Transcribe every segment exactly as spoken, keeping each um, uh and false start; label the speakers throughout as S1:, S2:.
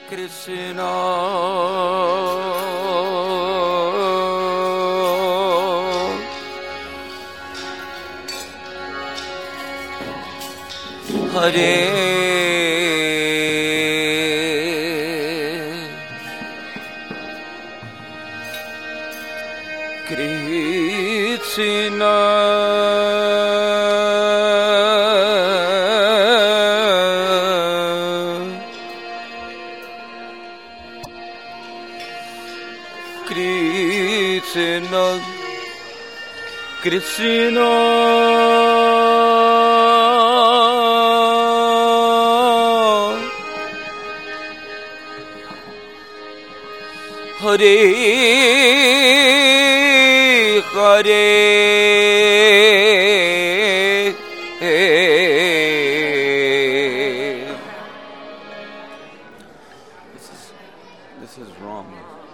S1: Krishna Hare Krishna Krishna Krishna Hare Hare This is this is wrong.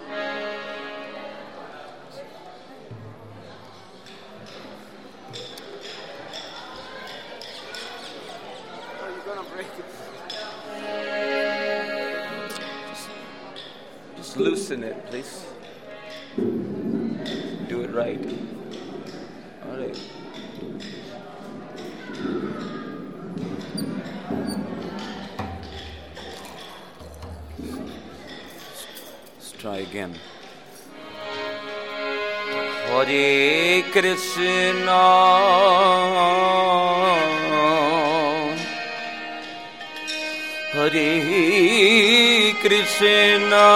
S2: Are you gonna break it?
S1: Just loosen it, please. Do it right. All right. Let's try again. Hare Krishna Hare Krishna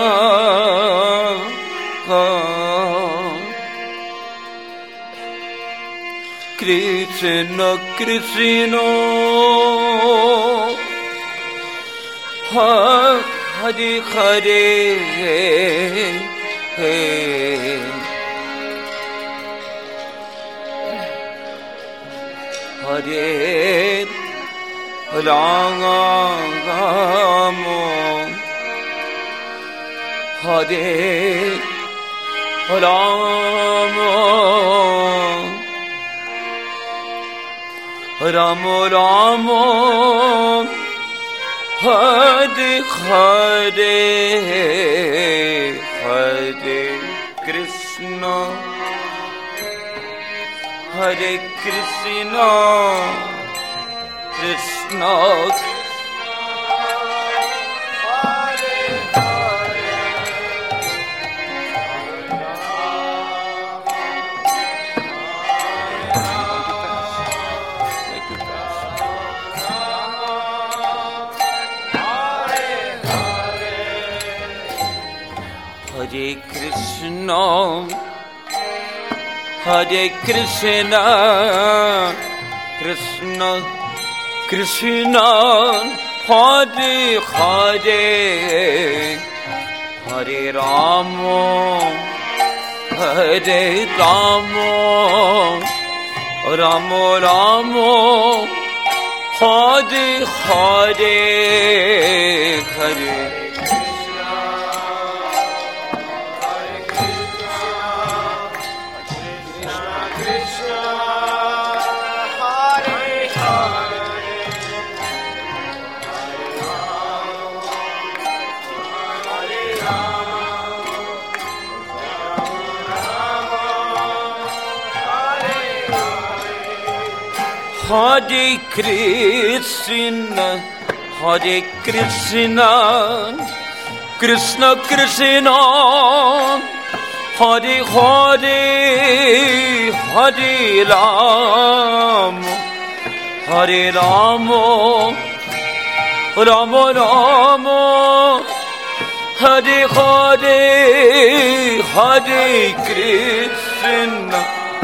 S1: Krishna Krishna Hare Hare Hare Rama Hare Rama Rama Rama Hare Hare Hare Krishna Hare Krishna Krishna Hare Krishna Hare Krishna Krishna Krishna Hare Hare Hare Rama Hare Rama Rama Rama Hare Hare Hare Hare Krishna, Hare Krishna, Krishna Krishna, Hare Hare, Hare Rama, Hare Rama, Rama Rama, Hare Hare, Hare Krishna.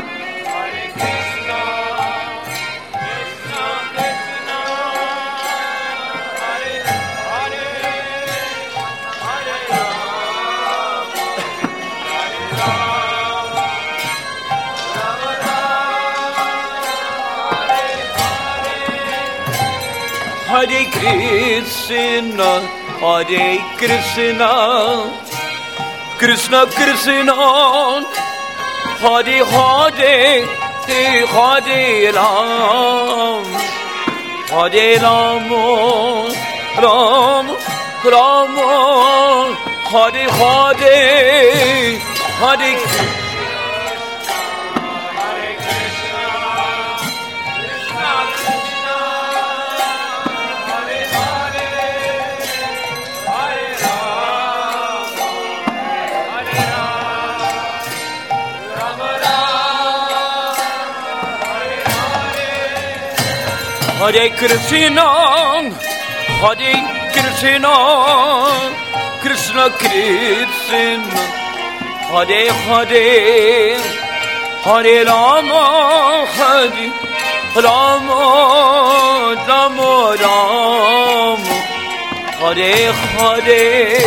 S1: Hare Krishna, Hare Krishna, Krishna Krishna, Hare Hare, Hare Ram, Hare Ram, Ram Rama, Hare Hare, Hare Hare Krishna, Hare Krishna, Krishna Krishna, Hare Hare, Hare Rama, Hare Rama, Rama Rama, Hare Hare.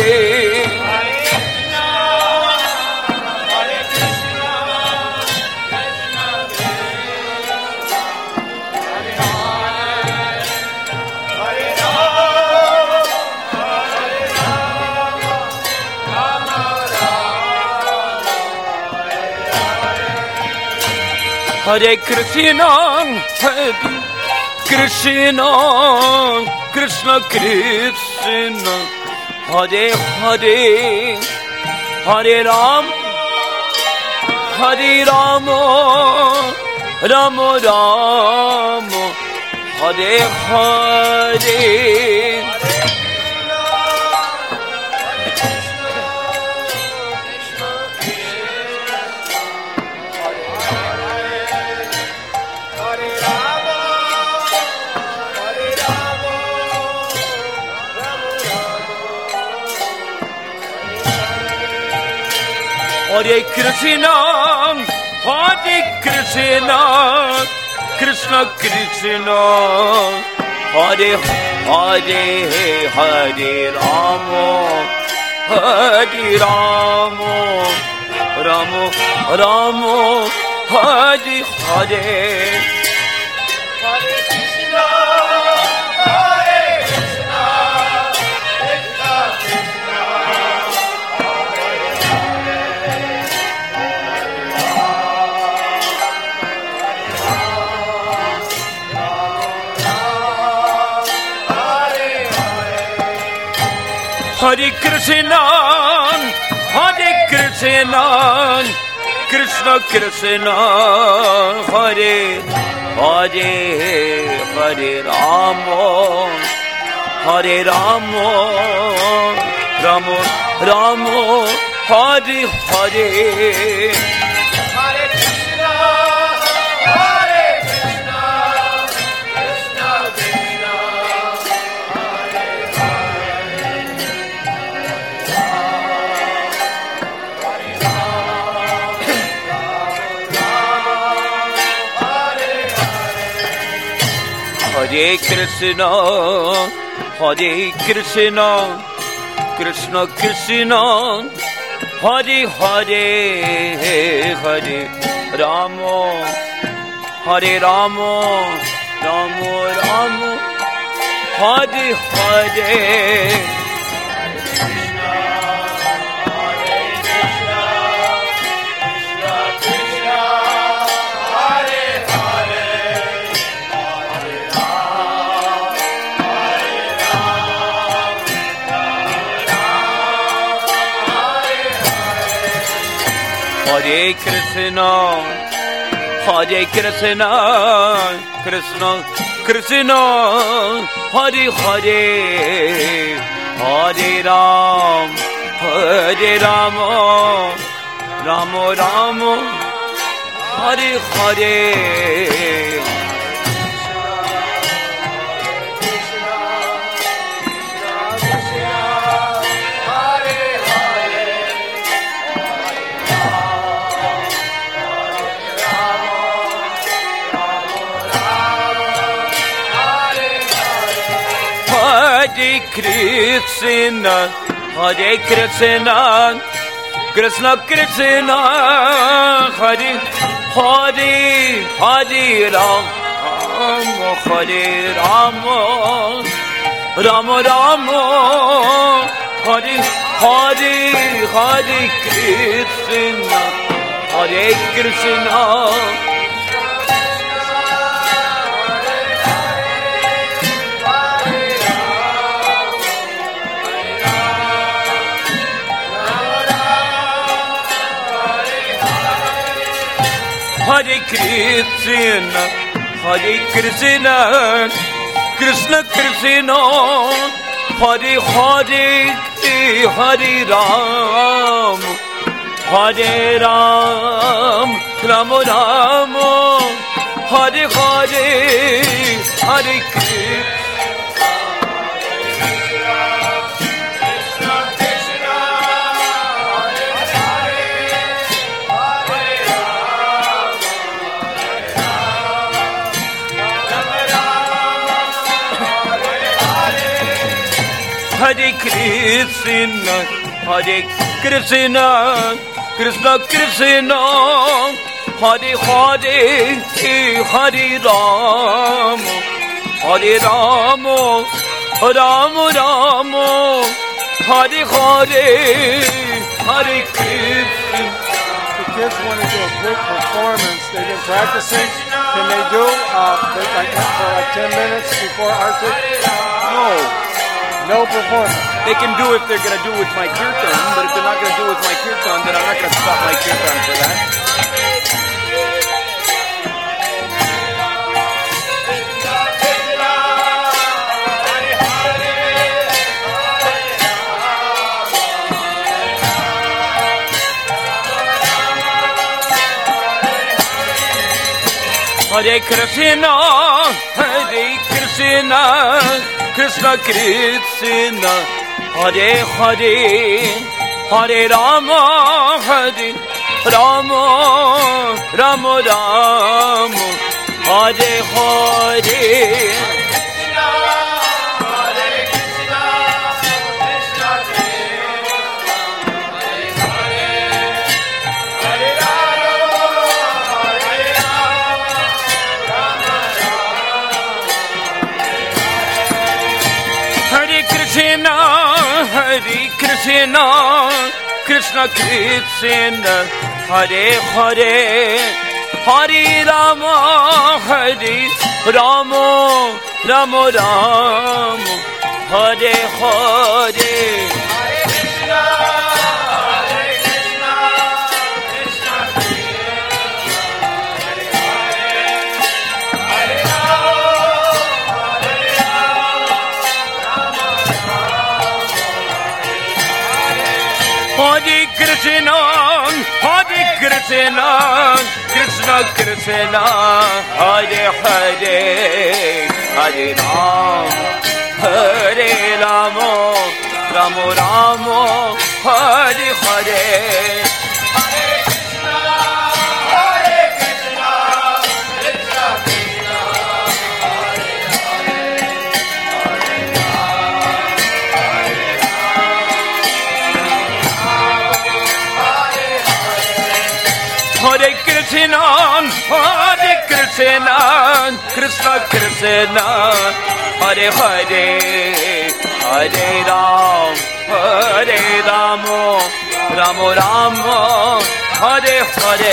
S1: Hare Krishna, Hare Krishna, Krishna Krishna, Hare Hare, Hare Ram, Hare Rama, Rama Rama, Hare Hare. Hare Krishna, Hare Krishna, Krishna Krishna, Hare Hare, Hare Rama, Hare Rama, Rama Rama, Hare Hare. Hare Krishna, Hare Krishna, Krishna Krishna, Hare Krishna, Hare Krishna, Krishna Krishna, Hare Hare, Hare Rama, Hare Rama, Rama Rama, Hare Hare. Hare Krishna, Hare Krishna, Krishna Krishna, Hare Krishna, Hare Krishna, Krishna Krishna, Hare Hare, Hare Rama, Hare Rama, Rama Rama, Hare Hare. Hare Krishna, Hare Krishna, Krishna Krishna, Hare Hare, Hare Ram, Hare Rama, Rama Rama, Hare Hare. Hare Krishna, Hare Krishna, Krishna Krishna, Hare Hare, Hare Rama, Hare Rama, Rama Rama, Hare Hare, Hare Krishna, Hare Krishna. Hare Hare Krishna, Hare Krishna, Krishna Krishna, Hare Hare, Hare Ram, Hare Ram, Ram Ram, Hare Hare, Hare Krishna. Hare Krishna, Hare Krishna, Krishna Krishna, Hare Hare, Hare Ram, Hare Ram, Ram Ram, Hare Hare, Hare Krishna.
S2: The kids want to do a big performance. They've been practicing. Can they do uh, like for like ten minutes before Arctic? No. No performance.
S1: They can do if they're going to do with my kirtan, but if they're not going to do with my kirtan, then I'm not going to stop my kirtan for that. Hare Krishna, Hare Krishna, Krishna Krishna, Hare Hare, Hare Rama, Hare Rama, Rama Rama, Hare Hare. Hare Krishna, Krishna Krishna, Hare Hare, Hare Rama, Hare Rama, Rama Rama, Hare Hare. Hare Krishna, Hare Krishna, Krishna Krishna, Hare Hare, Hare Ram, Hare Rama, Rama Rama, Hare Hare. Hare Krishna, Hare Krishna, Krishna Krishna, Hare Hare, Hare Ram, Hare Rama, Rama Rama, Hare Hare.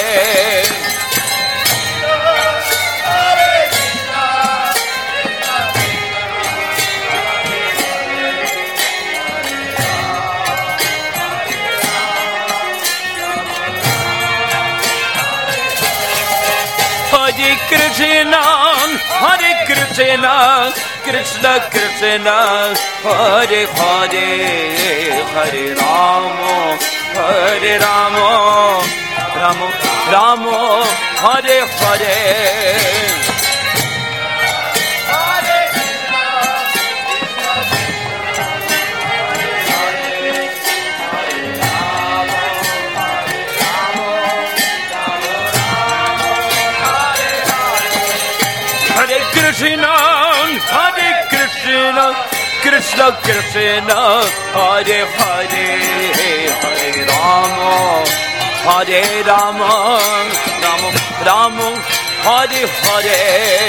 S1: Hare Krishna, Hare Krishna, Krishna Krishna, Hare Hare, Hare Rama, Hare Rama, Rama Rama, Hare Hare. Krishna, Hare Krishna, Krishna Krishna, Hare Hare, Hare Rama, Hare Rama, Rama Rama, Hare Hare.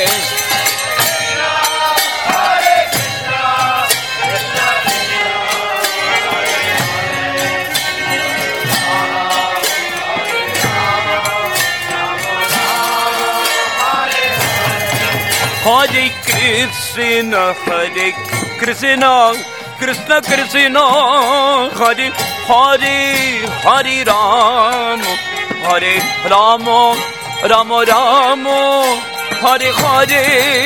S1: Hare Krishna, Hare Krishna, Krishna Krishna, Hare Hare, Hare Rama, Hare Rama, Ram Ram Hare Hare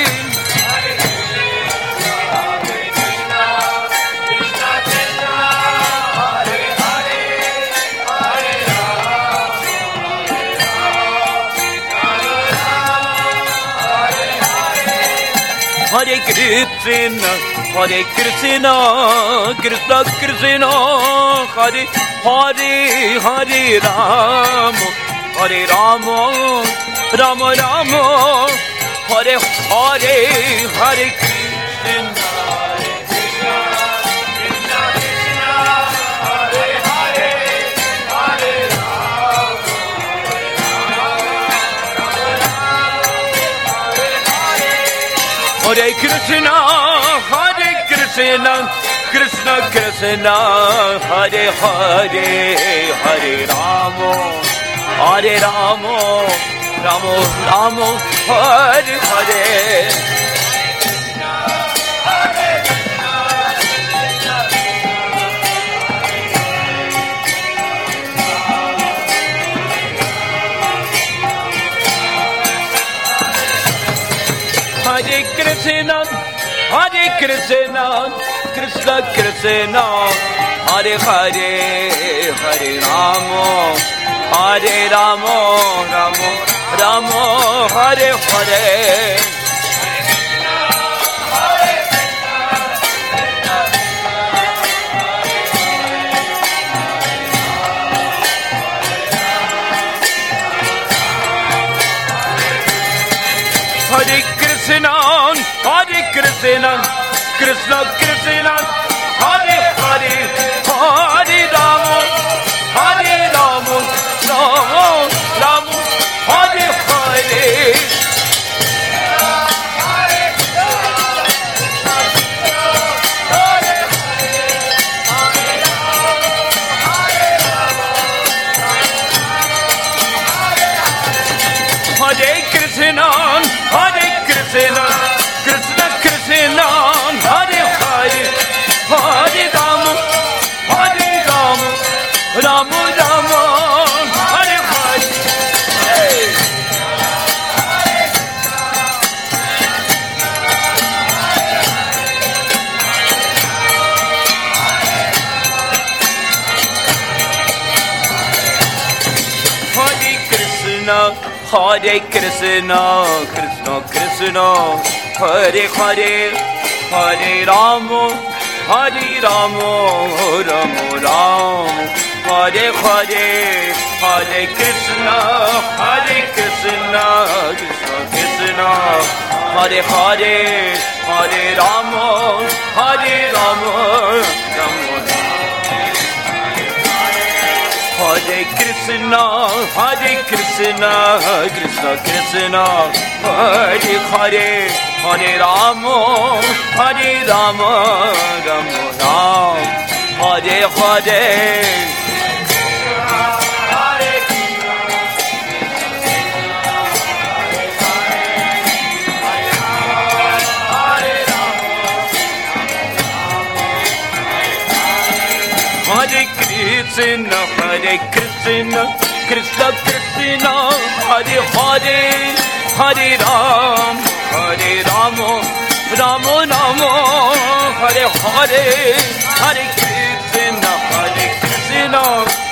S1: Hare Krishna, Hare Krishna, Krishna Krishna, Hare Hare, Hare Ram, Hare Ram, Ram Ram, Hare Hare, Hare Krishna. Hare Krishna, Hare Krishna, Krishna Krishna, Hare Hare, Hare Rama, Hare Rama, Rama Rama, Hare Hare. Hare Krishna, Hare Krishna, Krishna Krishna, Hare Hare, Hare Rama, Hare Rama, Rama Rama, Hare Hare. Hare Krishna, Hare Krishna, Krishna Krishna, Hare Hare, Hare Rama, Hare Rama, Rama Rama, Hare Hare. Hare Krishna, Hare Krishna, Krishna Krishna, Hare Hare, Hare Rama, Hare Rama, Rama Rama, Hare Hare. Hey. Hare Krishna, Hare Krishna, Krishna Krishna, Hare Hare, Hare Rama, Hare Rama, Rama Rama, Hare Hare, Hare Krishna, Hare Krishna, Krishna Krishna, Hare Hare, Hare Rama, Hare Rama, Rama Rama. Hare Krishna, Hare Krishna, Krishna Krishna, Hare Hare, Hare Rama, Hare Rama, Rama Rama, Hare Hare. Hare Krishna, Hare Krishna, Krishna Krishna, Hare Hare, Hare Ram, Hare Rama, Rama Rama, Hare Hare, Hare Krishna, Hare Krishna.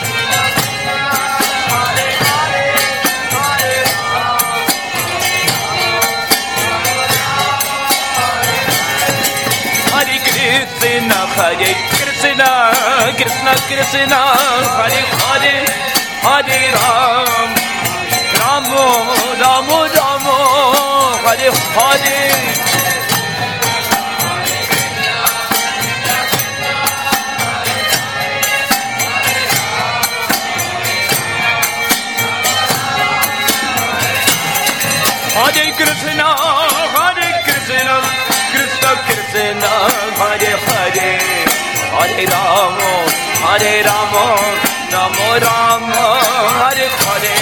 S1: Hare Krishna, Hare Krishna, Krishna Krishna, Hare Hare, Hare Ram, Rama Rama Rama, Hare Hare. Hare Krishna, Hare Krishna, Krishna Krishna, Hare Hare, Hare Rama, Hare Rama, Rama Rama, Hare Hare.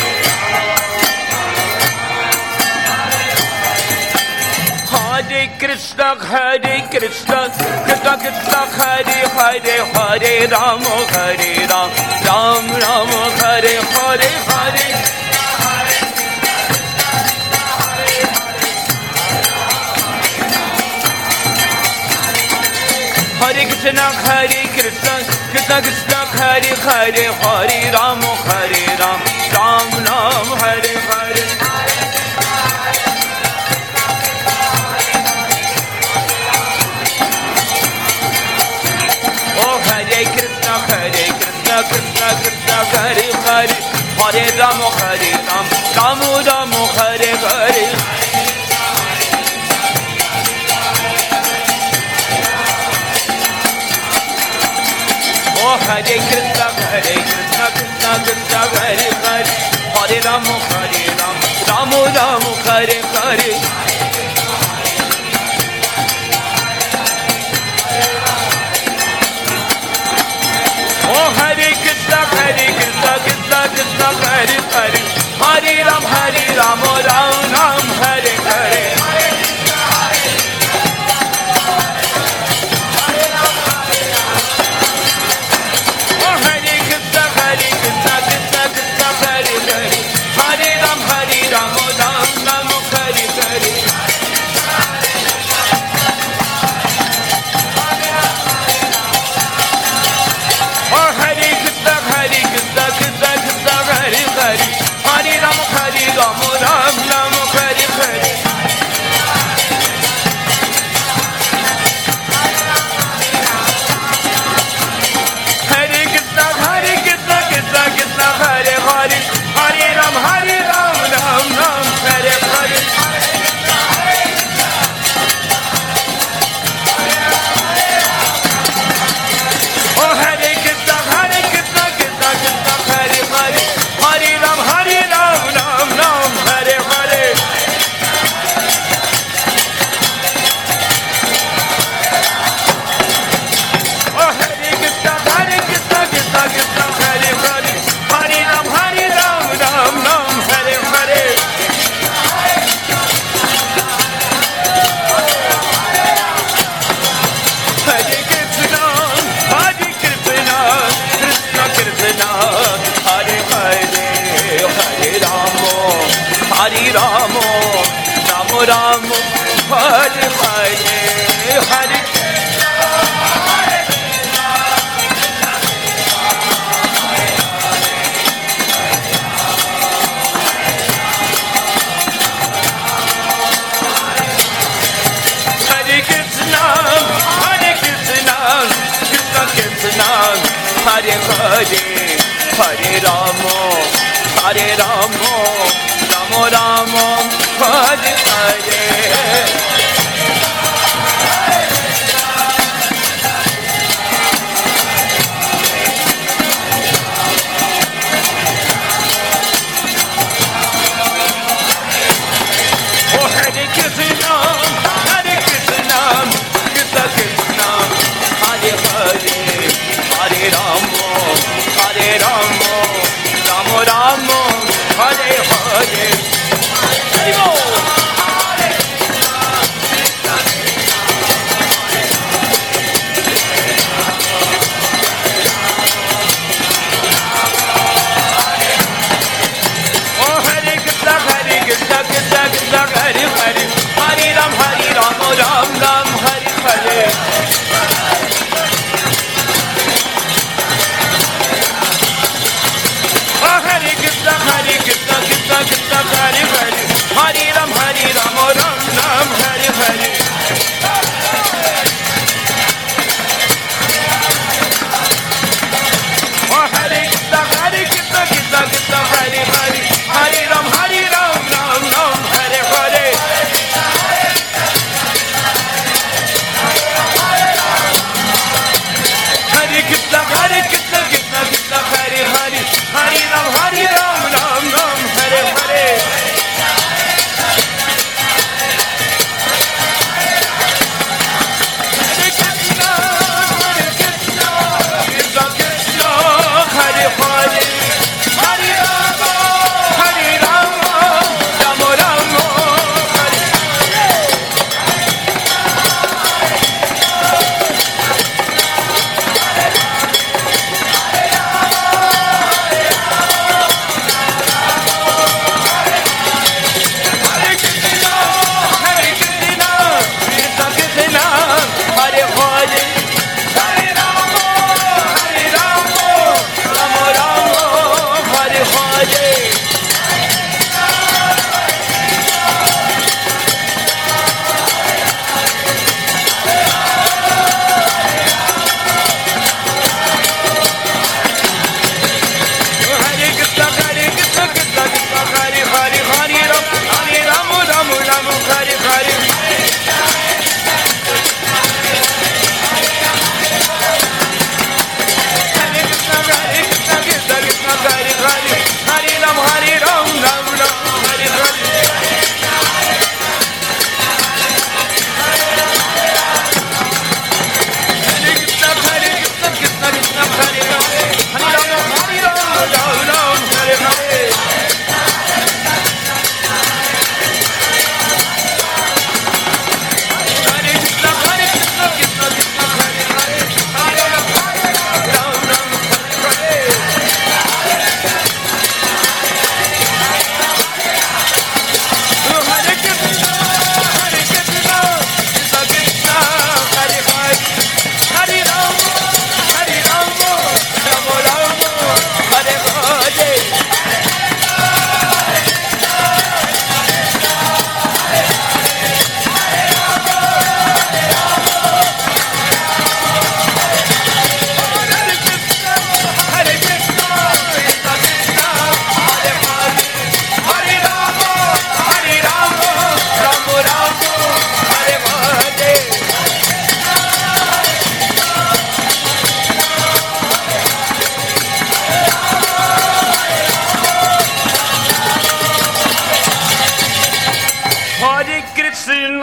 S1: Hare Krishna, Hare Krishna, Krishna Krishna, Hare Hare, Hare Rama, Hare Ram, Ram Rama, Hare Hare, Hare Hare Krishna, Hare Krishna, Krishna Krishna, Hare Hare, Hare Rama, Hare Ram, Ram Ram, Hare Hare. Oh Hare Krishna, Hare Krishna, Krishna Krishna, Hare Hare, Hare Rama, Hare Ram, Ram Ram, Hare Hare. Oh Hare Krishna, Hare Krishna, Krishna Krishna, Hare Hare, Hare Rama, Hare Ram, Ram Ram, Hare Hare. Oh Hare Krishna, Hare Krishna, Krishna Krishna, Hare Hare, Hare Ram, Hare Ram, Ram Ram, Hare Hare. Hare Rama, Rama Rama, Hare Hare, Hare Krishna, Hare Krishna, Hare Krishna, Hare Krishna, Krishna Krishna, Hare Hare, Hare Rama, Hare Rama, Rama Rama, Hare Hare. Oh Hare Krishna, Hare Krishna, Krishna Krishna, Hare Hare, Hare Rama, Hare Rama, Rama Rama, Hare Hare. Hare Hare.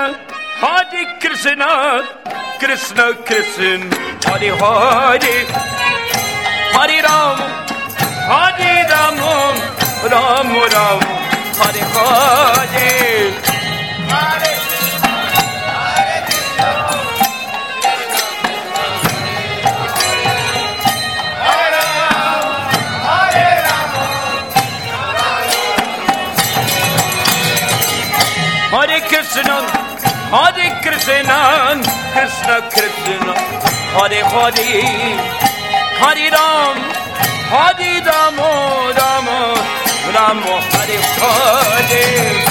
S1: Krishna, Hare Krishna, Krishna Krishna, Hare Hare, Hare Rama, Hare Rama, Rama Rama, Hare Hare. Hare Krishna, Hare Krishna, Krishna Krishna, Hare Hare, Hare Ram, Hare Rama, Rama, Rama, Hare Hare.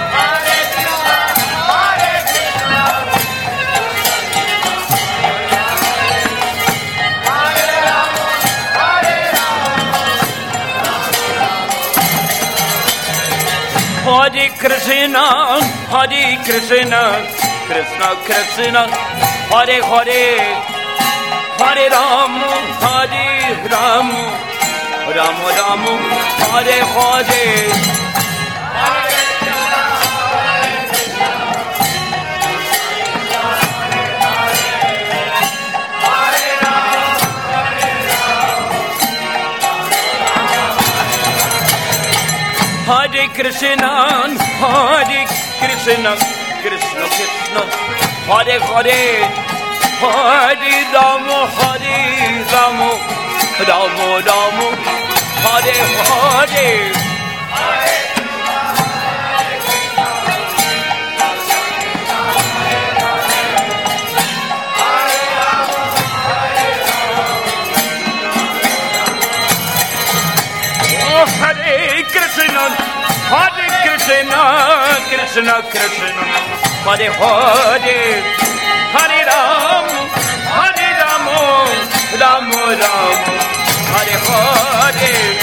S1: Hare Krishna, Hare Krishna, Krishna Krishna, Hare Hare, Hare Rama, Hare Rama, Rama Rama, Hare Hare. Hare Krishna, Hare Krishna, Krishna Krishna, Hare Hare, Hare Rama, Hare Rama, Rama Rama, Hare Hare. Oh, Hare Krishna, Hare Krishna, Krishna Krishna, Hare Hare, Hare Rama, Hare Rama, Rama Rama, Hare Hare.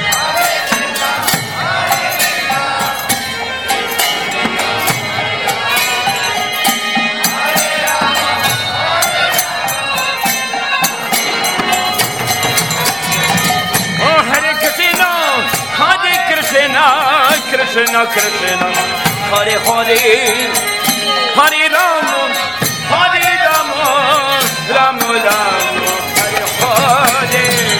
S1: Oh, Hare Krishna, Hare Krishna, Krishna Krishna, Hare Hare, Hare Rama, Hare Rama, Rama Rama, Hare Hare.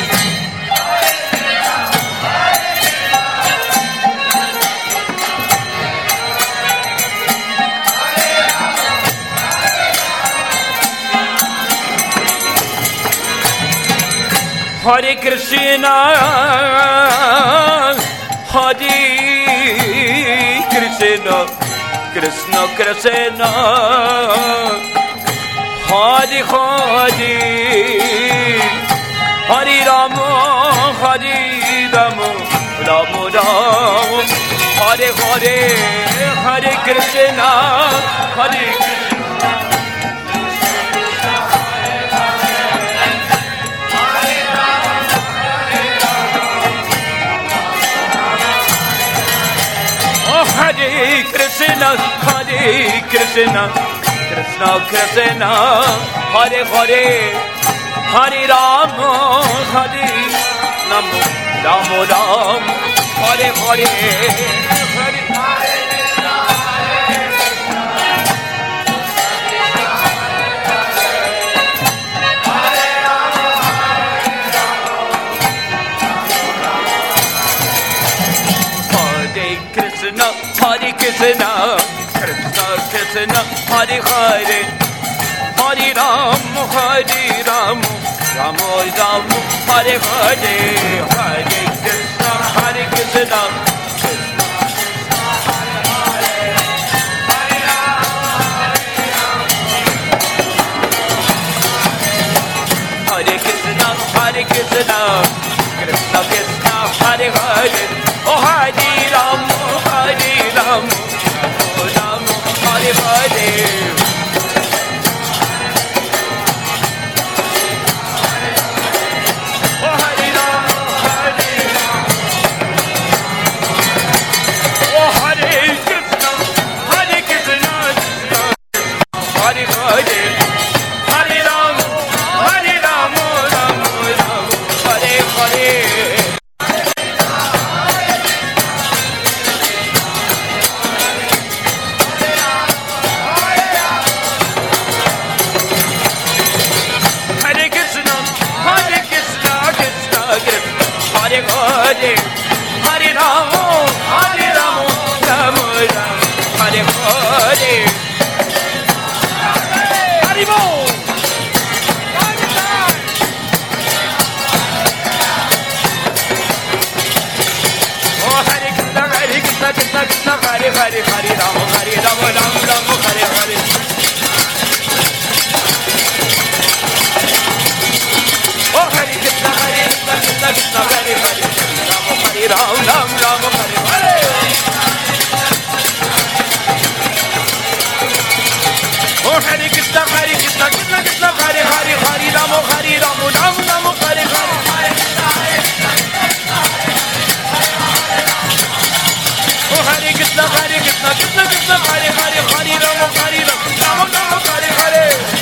S1: Hare Krishna, Hare Krishna, Krishna Krishna, Hare Hare, Hare Rama, Hare Rama, Rama Rama, Hare Hare, Hare Krishna, Hare Krishna. Hare Krishna, Hare Krishna, Krishna Krishna, Hare Hare, Hare Rama, Hare Rama, Rama Rama, Hare Hare, Hare Krishna, Hare Krishna, Krishna Krishna, Hare Hare, Hare Rama, Hare Rama, Rama Rama, Hare Hare, Hare Krishna, Hare Krishna, Hare Krishna, Hare Krishna, Krishna Krishna, Hare Hare. Oh, Hare Rama, Hare Rama, Rama, Hare Hare. Oh, Hare Rama, Hare Rama. Oh, Hare Krishna, Hare Krishna, Hare Hare. Hare Rama, Hare Rama, Rama Rama, Hare Hare Hare Rama Hare Rama Rama Rama Hare Hare Hare Bol Oh Hare Krishna Hare Krishna Krishna Krishna Hare Hare Hare Rama Hare Rama Rama Rama Hare Hare Oh Hare Krishna Hare Krishna Krishna Krishna Hare Hare Rama Hare Rama Rama Rama Hare Hare Oh Hare Krishna Hare Krishna Krishna Krishna Hare Hare Hare Rama Hare Rama Rama Rama Hare Hare Oh Hare Krishna Hare Krishna Krishna Krishna Hare Hare Hare Rama Hare Rama Rama Rama Hare Hare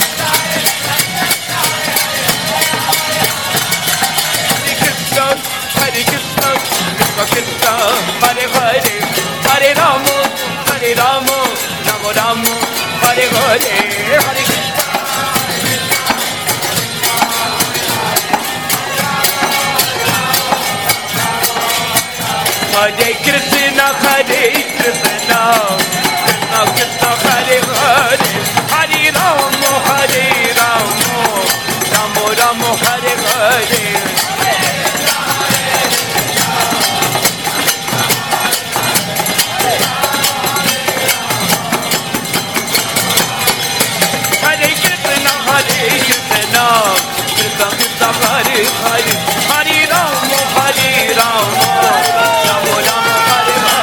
S1: Hare Krishna, Krishna Krishna, Hare Hare, Hare Rama, Hare Rama, Rama Rama, Hare Hare, Hare Krishna. Hare Krishna, Hare Krishna, Krishna Krishna, Hare Hare, Hare Rama, Hare Rama, Rama Rama, Hare Hare. Krishna Krishna Hare Hare Hare Rama Hare Rama Rama Rama Hare Hare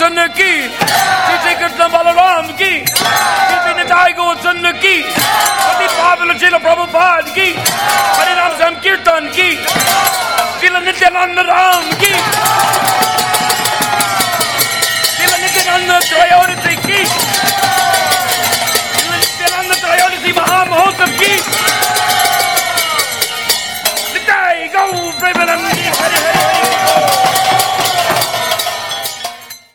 S1: Govardhan की, श्री कृष्ण बलराम की, श्री निताई गौचंद की, श्री पावन श्रील प्रभुपाद की, हरिनाम संकीर्तन की, श्रील नित्यानंद राम की।